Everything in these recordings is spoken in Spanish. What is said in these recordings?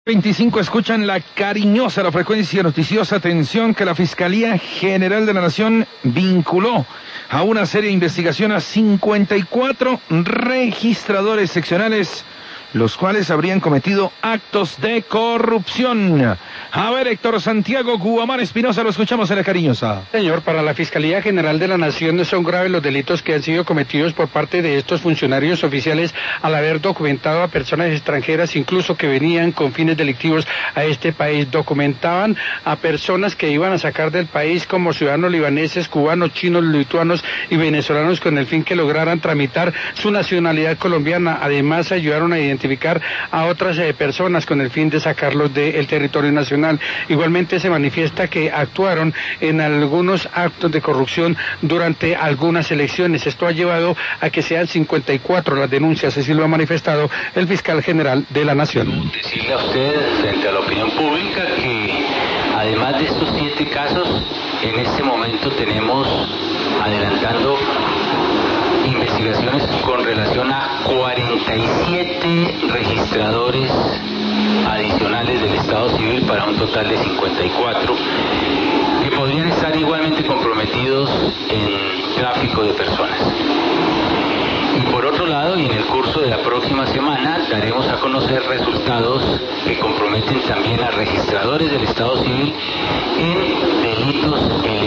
25 escuchan La Cariñosa, la frecuencia noticiosa. Atención que la Fiscalía General de la Nación vinculó a una seria investigación a 54 registradores seccionales, los cuales habrían cometido actos de corrupción. A ver, Héctor Santiago Guamán Espinosa, lo escuchamos en La Cariñosa. Señor, para la Fiscalía General de la Nación son graves los delitos que han sido cometidos por parte de estos funcionarios oficiales al haber documentado a personas extranjeras, incluso que venían con fines delictivos a este país. Documentaban a personas que iban a sacar del país como ciudadanos libaneses, cubanos, chinos, lituanos y venezolanos con el fin que lograran tramitar su nacionalidad colombiana. Además, ayudaron a identificar a otras personas con el fin de sacarlos del territorio nacional. Igualmente se manifiesta que actuaron en algunos actos de corrupción durante algunas elecciones. Esto ha llevado a que sean 54 las denuncias, así lo ha manifestado el fiscal general de la Nación. Decirle a usted frente a la opinión pública que además de estos 7 casos, en este momento tenemos adelantando investigaciones con relación a 47 registradores adicionales del Estado Civil para un total de 54 que podrían estar igualmente comprometidos en tráfico de personas. Y por otro lado, y en el curso de la próxima semana, daremos a conocer resultados que comprometen también a registradores del Estado Civil en delitos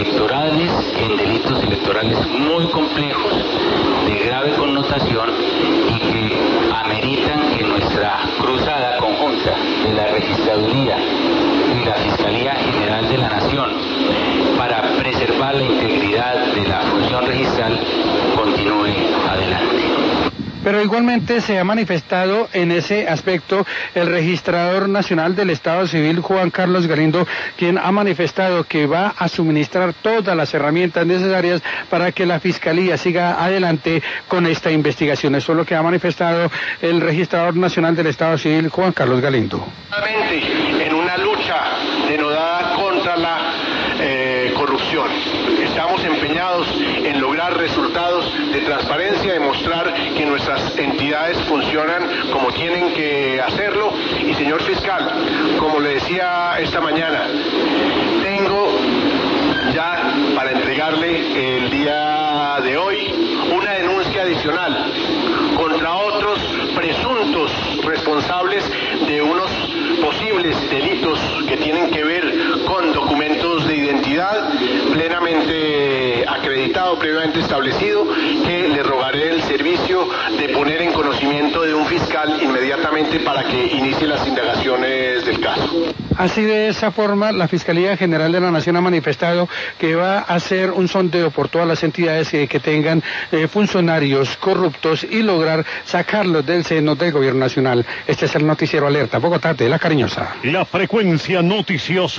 electorales muy complejos, de grave connotación y que ameritan que nuestra cruzada conjunta de la Registraduría y la Fiscalía General de la Nación para preservar la integridad de la función registral continúe adelante. Pero igualmente se ha manifestado en ese aspecto el registrador nacional del Estado Civil, Juan Carlos Galindo, quien ha manifestado que va a suministrar todas las herramientas necesarias para que la Fiscalía siga adelante con esta investigación. Eso es lo que ha manifestado el registrador nacional del Estado Civil, Juan Carlos Galindo. En una lucha denodada contra la corrupción. Estamos empeñados en lograr resultados de transparencia, demostrar que nuestras entidades funcionan como tienen que hacerlo. Y señor fiscal, como le decía esta mañana, tengo ya para entregarle el día de hoy una denuncia adicional contra otros presuntos responsables de unos posibles delitos que tienen que ver con documentos de identidad plenamente acreditado, previamente establecido, que le rogaré el servicio de poner en conocimiento de un fiscal inmediatamente para que inicie las indagaciones del caso. Así de esa forma, la Fiscalía General de la Nación ha manifestado que va a hacer un sondeo por todas las entidades que tengan funcionarios corruptos y lograr sacarlos del seno del gobierno nacional. Este es el noticiero Alerta Bogotá de La Cariñosa. La frecuencia noticiosa.